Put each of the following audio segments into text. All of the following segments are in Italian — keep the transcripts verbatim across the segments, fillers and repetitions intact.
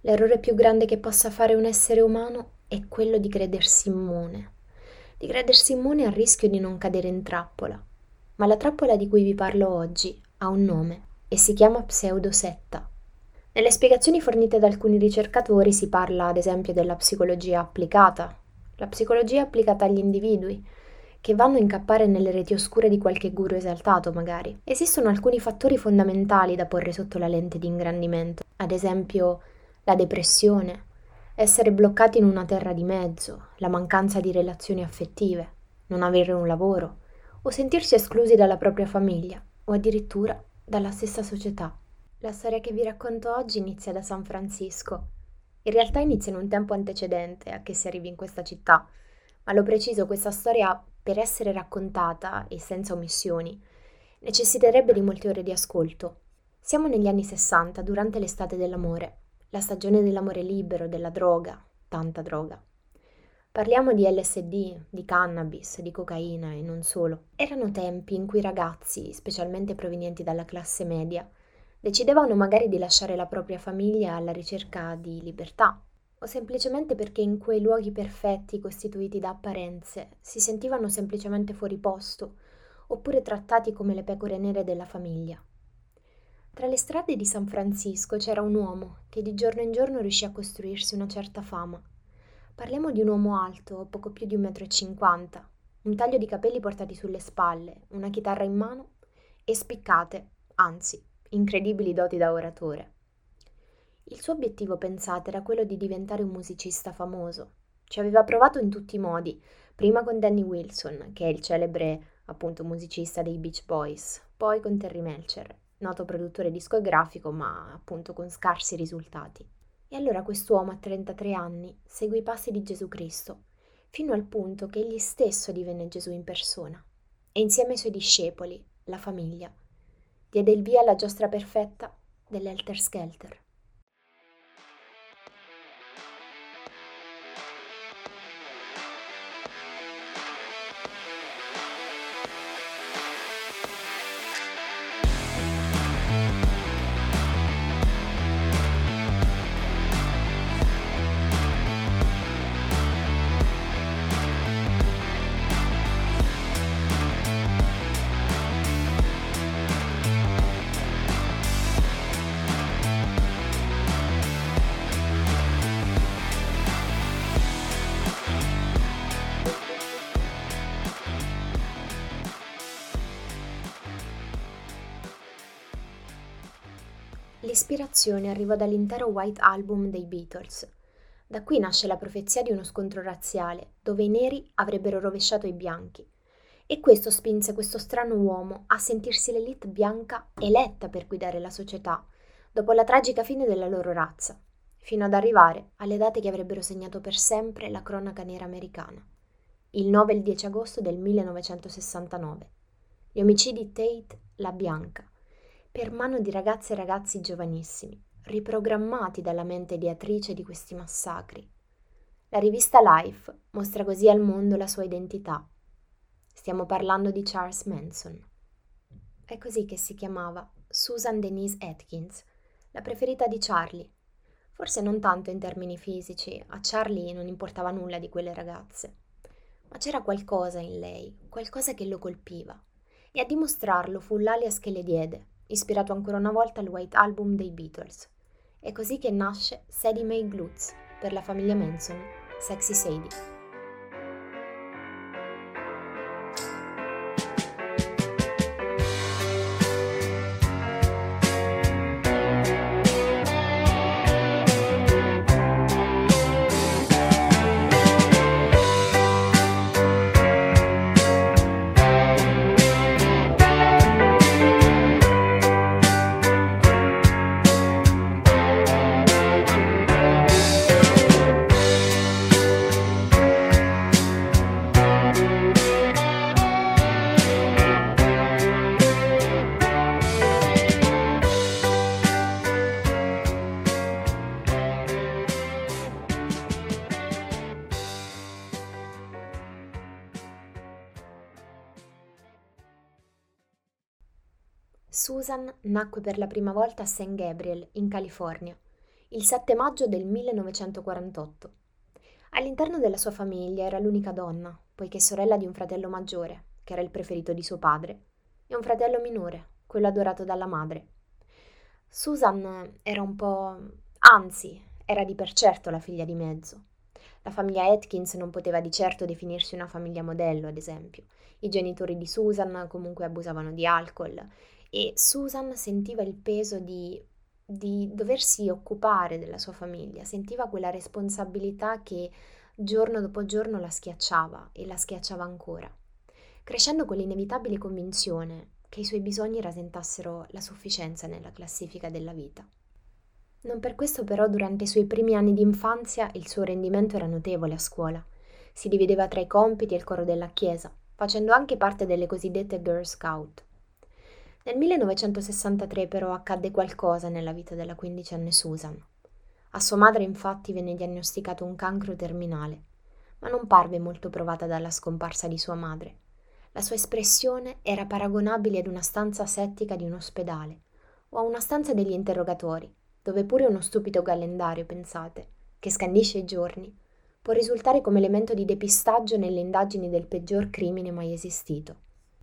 L'errore più grande che possa fare un essere umano è quello di credersi immune, di credersi immune al rischio di non cadere in trappola. Ma la trappola di cui vi parlo oggi ha un nome e si chiama pseudosetta. Nelle spiegazioni fornite da alcuni ricercatori si parla ad esempio della psicologia applicata, la psicologia applicata agli individui, che vanno a incappare nelle reti oscure di qualche guru esaltato magari. Esistono alcuni fattori fondamentali da porre sotto la lente di ingrandimento, ad esempio la depressione, essere bloccati in una terra di mezzo, la mancanza di relazioni affettive, non avere un lavoro, o sentirsi esclusi dalla propria famiglia, o addirittura dalla stessa società. La storia che vi racconto oggi inizia da San Francisco. In realtà inizia in un tempo antecedente a che si arrivi in questa città, ma lo preciso, questa storia, per essere raccontata e senza omissioni, necessiterebbe di molte ore di ascolto. Siamo negli anni sessanta, durante l'estate dell'amore, la stagione dell'amore libero, della droga, tanta droga. Parliamo di L S D, di cannabis, di cocaina e non solo. Erano tempi in cui i ragazzi, specialmente provenienti dalla classe media, decidevano magari di lasciare la propria famiglia alla ricerca di libertà, o semplicemente perché in quei luoghi perfetti costituiti da apparenze si sentivano semplicemente fuori posto, oppure trattati come le pecore nere della famiglia. Tra le strade di San Francisco c'era un uomo che di giorno in giorno riuscì a costruirsi una certa fama. Parliamo di un uomo alto, poco più di un metro e cinquanta, un taglio di capelli portati sulle spalle, una chitarra in mano e spiccate, anzi, incredibili doti da oratore. Il suo obiettivo, pensate, era quello di diventare un musicista famoso. Ci aveva provato in tutti i modi, prima con Danny Wilson, che è il celebre, appunto, musicista dei Beach Boys, poi con Terry Melcher, noto produttore discografico, ma appunto con scarsi risultati. E allora quest'uomo a trentatré anni seguì i passi di Gesù Cristo, fino al punto che egli stesso divenne Gesù in persona. E insieme ai suoi discepoli, la famiglia, diede il via alla giostra perfetta dell'Helter Skelter. L'ispirazione arrivò dall'intero White Album dei Beatles. Da qui nasce la profezia di uno scontro razziale, dove i neri avrebbero rovesciato i bianchi. E questo spinse questo strano uomo a sentirsi l'élite bianca eletta per guidare la società, dopo la tragica fine della loro razza, fino ad arrivare alle date che avrebbero segnato per sempre la cronaca nera americana. Il nove e il dieci agosto del millenovecentosessantanove. Gli omicidi Tate, la Bianca, per mano di ragazze e ragazzi giovanissimi, riprogrammati dalla mente ideatrice di questi massacri. La rivista Life mostra così al mondo la sua identità. Stiamo parlando di Charles Manson. È così che si chiamava Susan Denise Atkins, la preferita di Charlie. Forse non tanto in termini fisici, a Charlie non importava nulla di quelle ragazze. Ma c'era qualcosa in lei, qualcosa che lo colpiva. E a dimostrarlo fu l'alias che le diede, ispirato ancora una volta al White Album dei Beatles. È così che nasce Sadie Mae Glutz, per la famiglia Manson, Sexy Sadie. Susan nacque per la prima volta a Saint Gabriel, in California, il sette maggio del millenovecentoquarantotto. All'interno della sua famiglia era l'unica donna, poiché sorella di un fratello maggiore, che era il preferito di suo padre, e un fratello minore, quello adorato dalla madre. Susan era un po'... anzi, era di per certo la figlia di mezzo. La famiglia Atkins non poteva di certo definirsi una famiglia modello, ad esempio. I genitori di Susan comunque abusavano di alcol e Susan sentiva il peso di, di doversi occupare della sua famiglia, sentiva quella responsabilità che giorno dopo giorno la schiacciava e la schiacciava ancora, crescendo con l'inevitabile convinzione che i suoi bisogni rasentassero la sufficienza nella classifica della vita. Non per questo però durante i suoi primi anni di infanzia il suo rendimento era notevole a scuola. Si divideva tra i compiti e il coro della chiesa, facendo anche parte delle cosiddette Girl Scout. Nel millenovecentosessantatré però accadde qualcosa nella vita della quindicenne Susan. A sua madre infatti venne diagnosticato un cancro terminale, ma non parve molto provata dalla scomparsa di sua madre. La sua espressione era paragonabile ad una stanza settica di un ospedale o a una stanza degli interrogatori, dove pure uno stupido calendario, pensate, che scandisce i giorni, può risultare come elemento di depistaggio nelle indagini del peggior crimine mai esistito.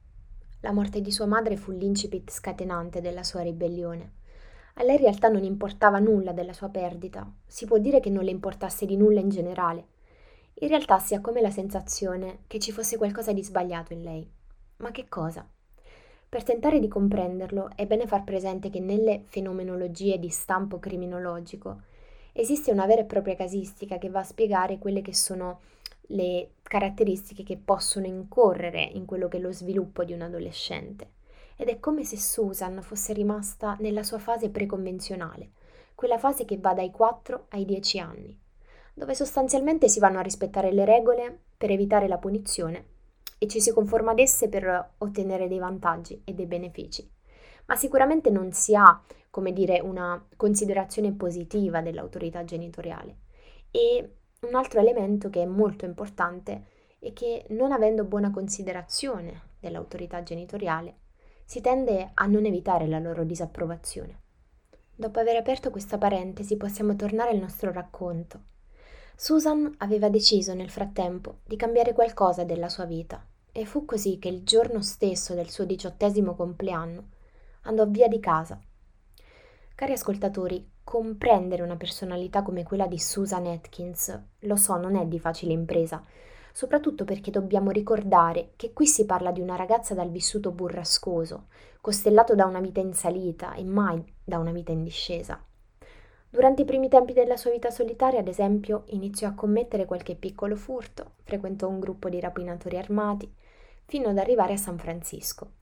La morte di sua madre fu l'incipit scatenante della sua ribellione. A lei in realtà non importava nulla della sua perdita, si può dire che non le importasse di nulla in generale. In realtà si ha come la sensazione che ci fosse qualcosa di sbagliato in lei. Ma che cosa? Per tentare di comprenderlo è bene far presente che nelle fenomenologie di stampo criminologico esiste una vera e propria casistica che va a spiegare quelle che sono le caratteristiche che possono incorrere in quello che è lo sviluppo di un adolescente. Ed è come se Susan fosse rimasta nella sua fase preconvenzionale, quella fase che va dai quattro ai dieci anni, dove sostanzialmente si vanno a rispettare le regole per evitare la punizione e ci si conforma ad esse per ottenere dei vantaggi e dei benefici. Ma sicuramente non si ha, come dire, una considerazione positiva dell'autorità genitoriale. E un altro elemento che è molto importante è che non avendo buona considerazione dell'autorità genitoriale, si tende a non evitare la loro disapprovazione. Dopo aver aperto questa parentesi possiamo tornare al nostro racconto. Susan aveva deciso nel frattempo di cambiare qualcosa della sua vita e fu così che il giorno stesso del suo diciottesimo compleanno andò via di casa. Cari ascoltatori, comprendere una personalità come quella di Susan Atkins, lo so, non è di facile impresa, soprattutto perché dobbiamo ricordare che qui si parla di una ragazza dal vissuto burrascoso, costellato da una vita in salita e mai da una vita in discesa. Durante i primi tempi della sua vita solitaria, ad esempio, iniziò a commettere qualche piccolo furto, frequentò un gruppo di rapinatori armati, fino ad arrivare a San Francisco.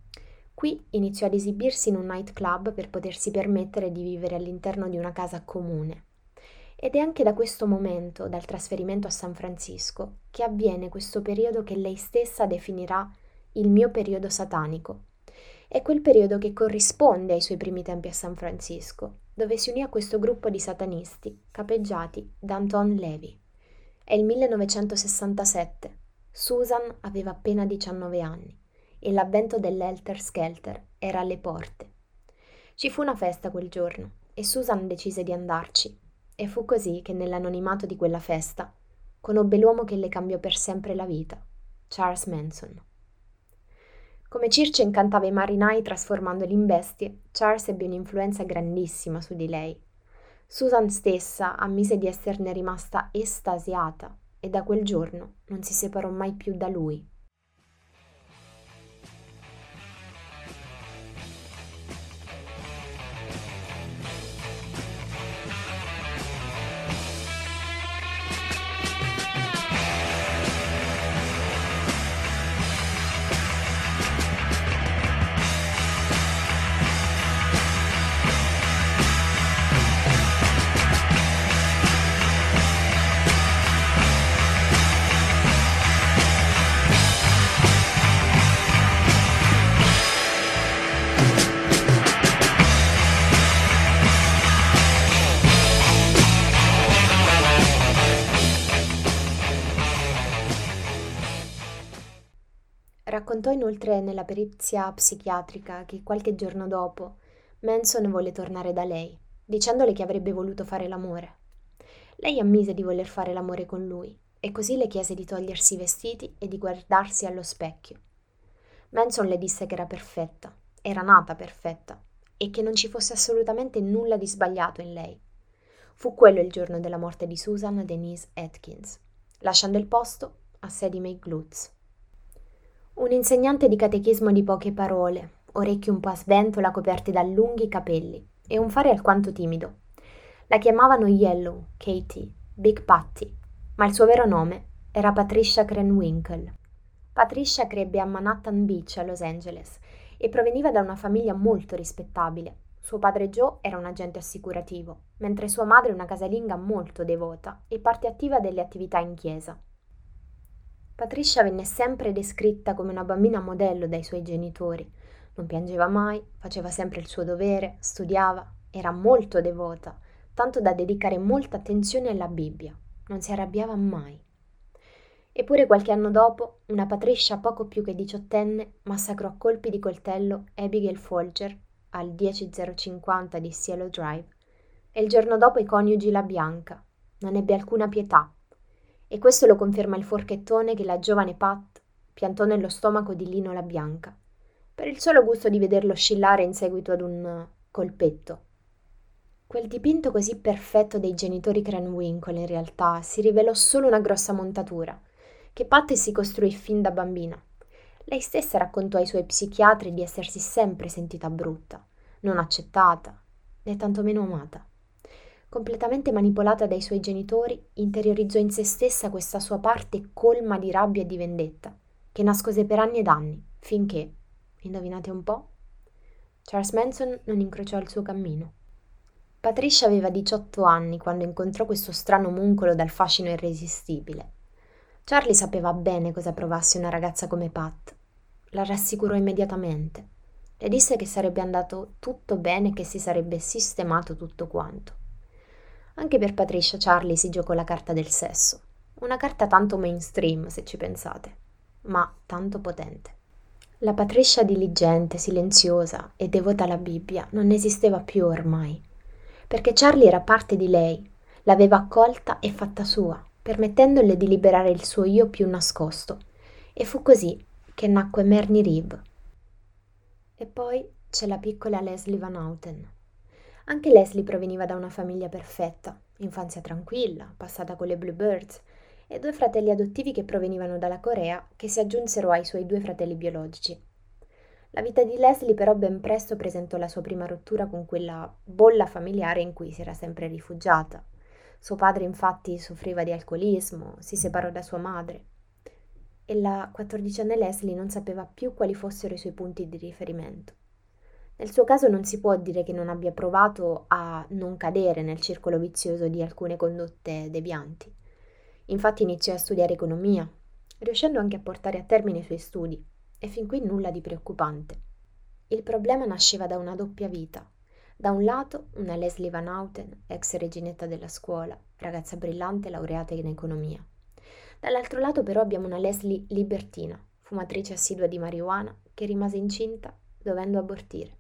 Qui iniziò ad esibirsi in un nightclub per potersi permettere di vivere all'interno di una casa comune. Ed è anche da questo momento, dal trasferimento a San Francisco, che avviene questo periodo che lei stessa definirà il mio periodo satanico. È quel periodo che corrisponde ai suoi primi tempi a San Francisco, dove si unì a questo gruppo di satanisti capeggiati da Anton LaVey. È il millenovecentosessantasette. Susan aveva appena diciannove anni e l'avvento dell'Helter Skelter era alle porte. Ci fu una festa quel giorno e Susan decise di andarci, e fu così che nell'anonimato di quella festa conobbe l'uomo che le cambiò per sempre la vita, Charles Manson. Come Circe incantava i marinai trasformandoli in bestie, Charles ebbe un'influenza grandissima su di lei. Susan stessa ammise di esserne rimasta estasiata e da quel giorno non si separò mai più da lui. Raccontò inoltre nella perizia psichiatrica che qualche giorno dopo Manson volle tornare da lei, dicendole che avrebbe voluto fare l'amore. Lei ammise di voler fare l'amore con lui e così le chiese di togliersi i vestiti e di guardarsi allo specchio. Manson le disse che era perfetta, era nata perfetta e che non ci fosse assolutamente nulla di sbagliato in lei. Fu quello il giorno della morte di Susan Denise Atkins, lasciando il posto a Sadie Mae Glutz. Un insegnante di catechismo di poche parole, orecchi un po' a sventola coperti da lunghi capelli e un fare alquanto timido. La chiamavano Yellow, Katie, Big Patty, ma il suo vero nome era Patricia Krenwinkel. Patricia crebbe a Manhattan Beach, a Los Angeles, e proveniva da una famiglia molto rispettabile. Suo padre Joe era un agente assicurativo, mentre sua madre una casalinga molto devota e parte attiva delle attività in chiesa. Patricia venne sempre descritta come una bambina modello dai suoi genitori. Non piangeva mai, faceva sempre il suo dovere, studiava, era molto devota, tanto da dedicare molta attenzione alla Bibbia. Non si arrabbiava mai. Eppure qualche anno dopo, una Patricia poco più che diciottenne massacrò a colpi di coltello Abigail Folger al diecimila cinquanta di Cielo Drive e il giorno dopo i coniugi La Bianca. Non ebbe alcuna pietà. E questo lo conferma il forchettone che la giovane Pat piantò nello stomaco di Lino La Bianca, per il solo gusto di vederlo oscillare in seguito ad un colpetto. Quel dipinto così perfetto dei genitori Krenwinkel in realtà si rivelò solo una grossa montatura, che Pat si costruì fin da bambina. Lei stessa raccontò ai suoi psichiatri di essersi sempre sentita brutta, non accettata, né tantomeno amata. Completamente manipolata dai suoi genitori, interiorizzò in se stessa questa sua parte colma di rabbia e di vendetta, che nascose per anni ed anni, finché, indovinate un po', Charles Manson non incrociò il suo cammino. Patricia aveva diciotto anni quando incontrò questo strano omuncolo dal fascino irresistibile. Charlie sapeva bene cosa provasse una ragazza come Pat. La rassicurò immediatamente. Le disse che sarebbe andato tutto bene e che si sarebbe sistemato tutto quanto. Anche per Patricia Charlie si giocò la carta del sesso, una carta tanto mainstream se ci pensate, ma tanto potente. La Patricia diligente, silenziosa e devota alla Bibbia non esisteva più ormai, perché Charlie era parte di lei, l'aveva accolta e fatta sua, permettendole di liberare il suo io più nascosto, e fu così che nacque Marnie Reeve. E poi c'è la piccola Leslie Van Houten. Anche Leslie proveniva da una famiglia perfetta, infanzia tranquilla, passata con le Bluebirds, e due fratelli adottivi che provenivano dalla Corea, che si aggiunsero ai suoi due fratelli biologici. La vita di Leslie però ben presto presentò la sua prima rottura con quella bolla familiare in cui si era sempre rifugiata. Suo padre infatti soffriva di alcolismo, si separò da sua madre e la quattordicenne Leslie non sapeva più quali fossero i suoi punti di riferimento. Nel suo caso non si può dire che non abbia provato a non cadere nel circolo vizioso di alcune condotte devianti. Infatti iniziò a studiare economia, riuscendo anche a portare a termine i suoi studi, e fin qui nulla di preoccupante. Il problema nasceva da una doppia vita. Da un lato una Leslie Van Houten, ex reginetta della scuola, ragazza brillante laureata in economia. Dall'altro lato però abbiamo una Leslie libertina, fumatrice assidua di marijuana, che rimase incinta dovendo abortire.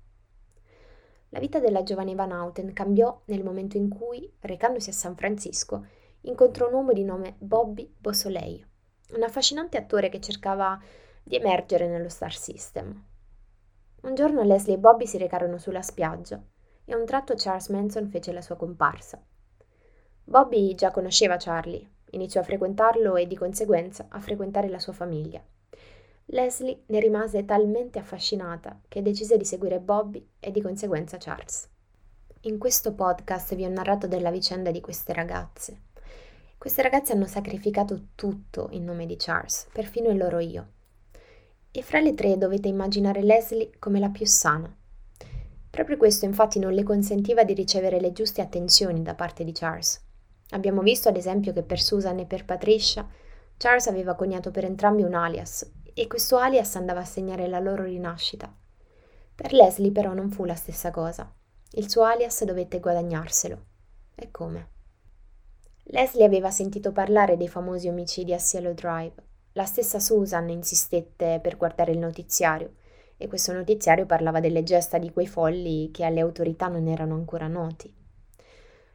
La vita della giovane Van Houten cambiò nel momento in cui, recandosi a San Francisco, incontrò un uomo di nome Bobby Beausoleil, un affascinante attore che cercava di emergere nello star system. Un giorno Leslie e Bobby si recarono sulla spiaggia e a un tratto Charles Manson fece la sua comparsa. Bobby già conosceva Charlie, iniziò a frequentarlo e di conseguenza a frequentare la sua famiglia. Leslie ne rimase talmente affascinata che decise di seguire Bobby e di conseguenza Charles. In questo podcast vi ho narrato della vicenda di queste ragazze. Queste ragazze hanno sacrificato tutto in nome di Charles, perfino il loro io. E fra le tre dovete immaginare Leslie come la più sana. Proprio questo infatti non le consentiva di ricevere le giuste attenzioni da parte di Charles. Abbiamo visto ad esempio che per Susan e per Patricia Charles aveva coniato per entrambi un alias, e questo alias andava a segnare la loro rinascita. Per Leslie però non fu la stessa cosa. Il suo alias dovette guadagnarselo. E come? Leslie aveva sentito parlare dei famosi omicidi a Cielo Drive. La stessa Susan insistette per guardare il notiziario, e questo notiziario parlava delle gesta di quei folli che alle autorità non erano ancora noti.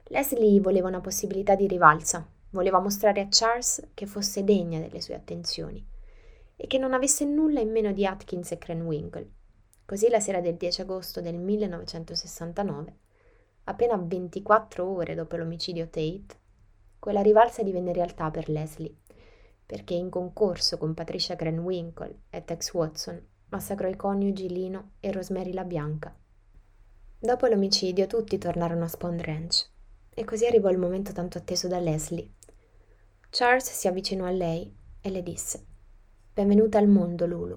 Leslie voleva una possibilità di rivalsa, voleva mostrare a Charles che fosse degna delle sue attenzioni e che non avesse nulla in meno di Atkins e Krenwinkel. Così la sera del dieci agosto del millenovecentosessantanove, appena ventiquattro ore dopo l'omicidio Tate, quella rivalsa divenne realtà per Leslie, perché in concorso con Patricia Krenwinkel e Tex Watson massacrò i coniugi Lino e Rosemary LaBianca. Dopo l'omicidio tutti tornarono a Spond Ranch e così arrivò il momento tanto atteso da Leslie. Charles si avvicinò a lei e le disse: «Benvenuta al mondo, Lulu.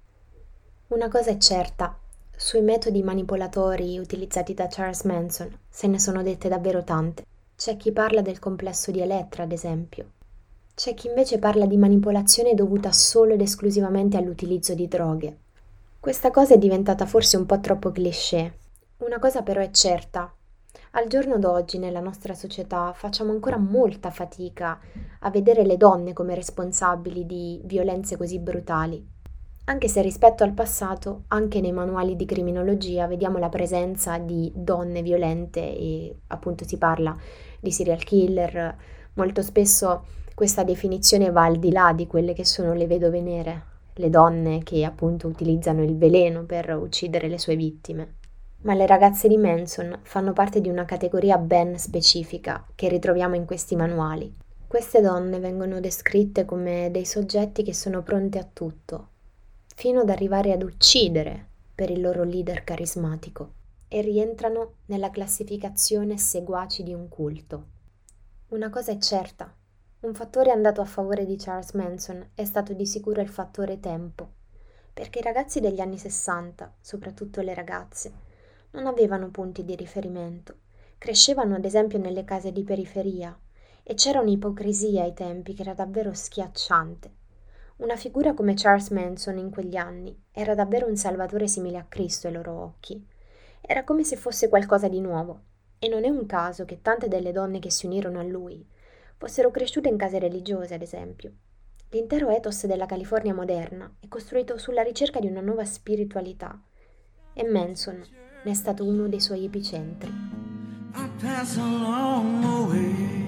Una cosa è certa, sui metodi manipolatori utilizzati da Charles Manson se ne sono dette davvero tante. C'è chi parla del complesso di Elettra, ad esempio. C'è chi invece parla di manipolazione dovuta solo ed esclusivamente all'utilizzo di droghe. Questa cosa è diventata forse un po' troppo cliché. Una cosa però è certa. Al giorno d'oggi nella nostra società facciamo ancora molta fatica a vedere le donne come responsabili di violenze così brutali. Anche se rispetto al passato, anche nei manuali di criminologia vediamo la presenza di donne violente e appunto si parla di serial killer. Molto spesso questa definizione va al di là di quelle che sono le vedove nere, le donne che appunto utilizzano il veleno per uccidere le sue vittime. Ma le ragazze di Manson fanno parte di una categoria ben specifica che ritroviamo in questi manuali. Queste donne vengono descritte come dei soggetti che sono pronti a tutto, fino ad arrivare ad uccidere per il loro leader carismatico, e rientrano nella classificazione seguaci di un culto. Una cosa è certa, un fattore andato a favore di Charles Manson è stato di sicuro il fattore tempo, perché i ragazzi degli anni sessanta, soprattutto le ragazze, non avevano punti di riferimento, crescevano ad esempio nelle case di periferia e c'era un'ipocrisia ai tempi che era davvero schiacciante. Una figura come Charles Manson in quegli anni era davvero un salvatore simile a Cristo ai loro occhi. Era come se fosse qualcosa di nuovo, e non è un caso che tante delle donne che si unirono a lui fossero cresciute in case religiose, ad esempio. L'intero ethos della California moderna è costruito sulla ricerca di una nuova spiritualità, e Manson ne è stato uno dei suoi epicentri. I pass along the way.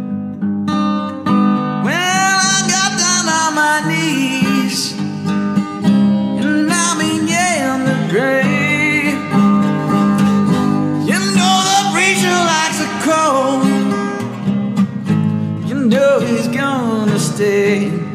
Well, I got down on my knees and I began to pray. You know the preacher likes a cold. You know he's gonna stay.